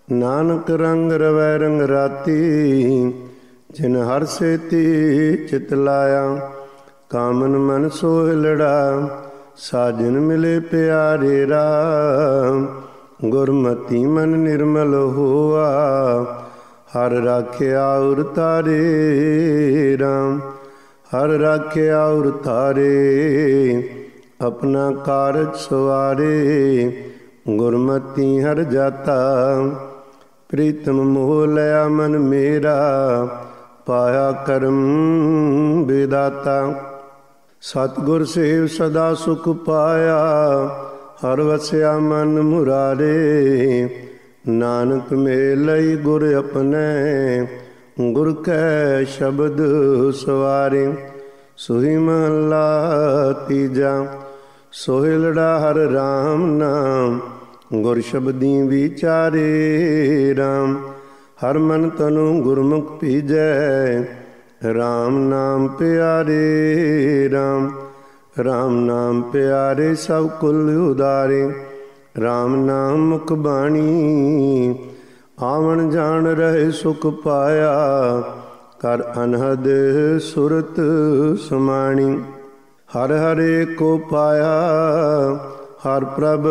ਨਾਨਕ ਰੰਗ ਰਵੈ ਰੰਗ ਰਾਤੀ, ਜਿਨ ਹਰ ਸੇਤੀ ਚਿਤ ਲਾਇਆ। ਕਾਮਨ ਮਨ ਸੋਹਿਲੜਾ, ਸਾਜਨ ਮਿਲੇ ਪਿਆਰੇ ਰਾਮ। ਗੁਰਮਤੀ ਮਨ ਨਿਰਮਲ ਹੋਆ, ਹਰ ਰਾਖਿਆ ਉਰ ਤਾਰੇ ਰਾਮ। ਹਰ ਰਾਖਿਆ ਉਰ ਤਾਰੇ, ਆਪਣਾ ਕਾਰਜ ਸਵਾਰੇ। ਗੁਰਮਤੀ ਹਰ ਜਾਤਾ, ਪ੍ਰੀਤਮ ਮੋਹ ਲਿਆ ਮਨ ਮੇਰਾ। ਪਾਇਆ ਕਰਮ ਵਿਦਾਤਾ, ਸਤਿਗੁਰ ਸੇਵ ਸਦਾ ਸੁਖ ਪਾਇਆ। ਹਰ ਵਸਿਆ ਮਨ ਮੁਰਾਰੇ, ਨਾਨਕ ਮੇਲਈ ਗੁਰ ਆਪਣੇ। ਗੁਰ ਕੈ ਸ਼ਬਦ ਸਵਾਰੇ, ਸੋਈ ਮਹਲਾ ਤੀਜਾ। ਸੋਹਿਲੜਾ ਹਰ ਰਾਮ ਨਾਮ, ਗੁਰ ਸ਼ਬਦੀ ਵਿਚਾਰੇ ਰਾਮ। ਹਰ ਮਨ ਤਨੁ ਗੁਰਮੁਖ ਭੀਜੈ, ਰਾਮ ਨਾਮ ਪਿਆਰੇ ਰਾਮ। ਰਾਮ ਨਾਮ ਪਿਆਰੇ ਸਭ ਕੁਲ ਉਦਾਰੇ, ਰਾਮ ਨਾਮ ਮੁਖ ਬਾਣੀ। ਆਵਣ ਜਾਣ ਰਹੇ ਸੁਖ ਪਾਇਆ, ਕਰ ਅਨਹਦ ਸੁਰਤ ਸਮਾਣੀ। ਹਰ ਹਰੇ ਕੋ ਪਾਇਆ, ਹਰ ਪ੍ਰਭ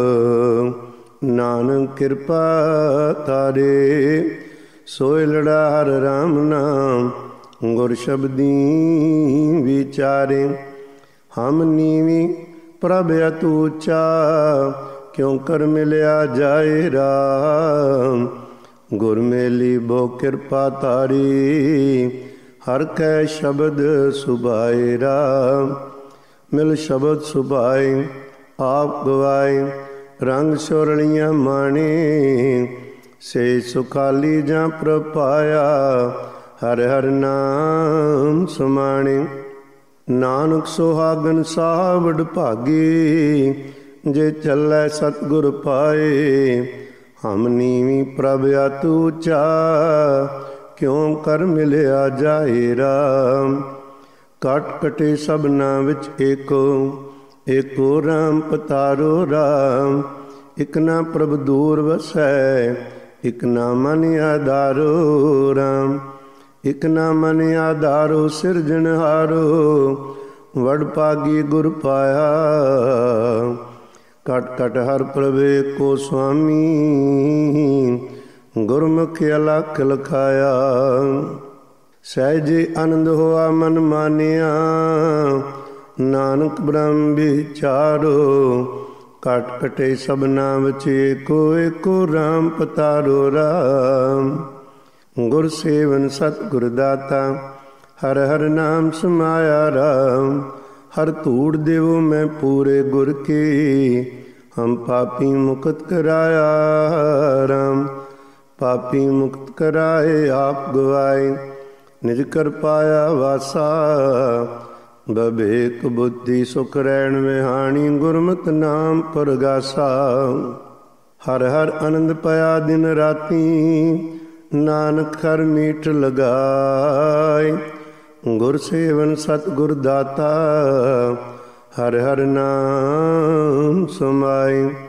ਨਾਨਕ ਕਿਰਪਾ ਤਾਰੇ। ਸੋਹਿਲੜਾ ਹਰ ਰਾਮ ਨਾਮ, ਗੁਰ ਸ਼ਬਦੀ ਵਿਚਾਰੇ। ਹਮ ਨੀਵੀ ਪ੍ਰਭ ਅਤੁ ਉੱਚਾ, ਕਿਉ ਕਰ ਮਿਲਿਆ ਜਾਏ ਰਾਮ। ਗੁਰ ਮੇਲੀ ਬੋ ਕਿਰਪਾ ਤਾਰੀ, ਹਰ ਕੈ ਸ਼ਬਦ ਸੁਭਾਏ ਰਾਮ। ਮਿਲ ਸ਼ਬਦ ਸੁਭਾਏ ਆਪ ਗਵਾਏ, ਰੰਗ ਸੁਰਲੀਆਂ ਮਾਣੇ। ਸੇ ਸੁਖਾਲੀ ਜਾਂ ਪ੍ਰਪਾਇਆ, ਹਰ ਹਰ ਨਾਮ ਸਮਾਣੇ। ਨਾਨਕ ਸੁਹਾਗਨ ਸਾਵਡ ਭਾਗੀ, ਜੇ ਚੱਲੈ ਸਤਿਗੁਰ ਪਾਏ। ਹਮ ਨੀਵੀ ਪ੍ਰਭ ਅਤੁ ਉੱਚਾ, ਕਿਉ ਕਰ ਮਿਲਿਆ ਜਾਏ ਰਾਮ। ਕਟ ਕਟੇ ਸਭਨਾ ਵਿੱਚ ਏਕੋ, ਏਕੋ ਰਾਮ ਪਤਾਰੋ ਰਾਮ। ਇਕ ਨਾ ਪ੍ਰਭ ਦੂਰ ਵਸੈ, ਇਕ ਨਾ ਮਨ ਆਧਾਰੋ ਰਾਮ। ਇਕ ਨਾ ਮਨ ਆਧਾਰੋ ਸਿਰਜਣਹਾਰੋ, ਵਡ ਭਾਗੀ ਗੁਰ ਪਾਇਆ। ਕਟ ਕਟ ਹਰ ਪ੍ਰਭ ਏਕੋ ਸੁਆਮੀ, ਗੁਰਮੁਖ ਅਲਖ ਲਖਾਇਆ। ਸਹਿਜੇ ਆਨੰਦ ਹੋਆ ਮਨ ਮਾਨਿਆ, ਨਾਨਕ ਬ੍ਰਹਮ ਵਿਚਾਰੋ। ਕਟ ਕਟੇ ਸਭਨਾ ਵਿੱਚ ਏਕੋ, ਏਕੋ ਰਾਮ ਪਤਾਰੋ ਰਾਮ। ਗੁਰ ਸੇਵਨ ਸਤਿਗੁਰ ਦਾਤਾ, ਹਰ ਹਰ ਨਾਮ ਸਮਾਇਆ ਰਾਮ। ਹਰ ਧੂੜ ਦੇਵੋ ਮੈਂ ਪੂਰੇ ਗੁਰ ਕੀ, ਹਮ ਪਾਪੀ ਮੁਕਤ ਕਰਾਇਆ ਰਾਮ। ਪਾਪੀ ਮੁਕਤ ਕਰਾਏ ਆਪ ਗਵਾਏ, ਨਿਜ ਕਰ ਪਾਇਆ ਵਾਸਾ। ਬਬੇਕ ਬੁੱਧੀ ਸੁਖ ਰਹਿਣ ਵਿਹਾਣੀ, ਗੁਰਮਤਿ ਨਾਮ ਪਰਗਾਸਾ। ਹਰ ਹਰ ਆਨੰਦ ਪਾਇਆ ਦਿਨ ਰਾਤੀ, ਨਾਨਕ ਹਰ ਮੀਠ ਲਗਾਏ। ਗੁਰ ਸੇਵਨ ਸਤਿਗੁਰ ਦਾਤਾ, ਹਰ ਹਰ ਨਾਮ ਸਮਾਏ।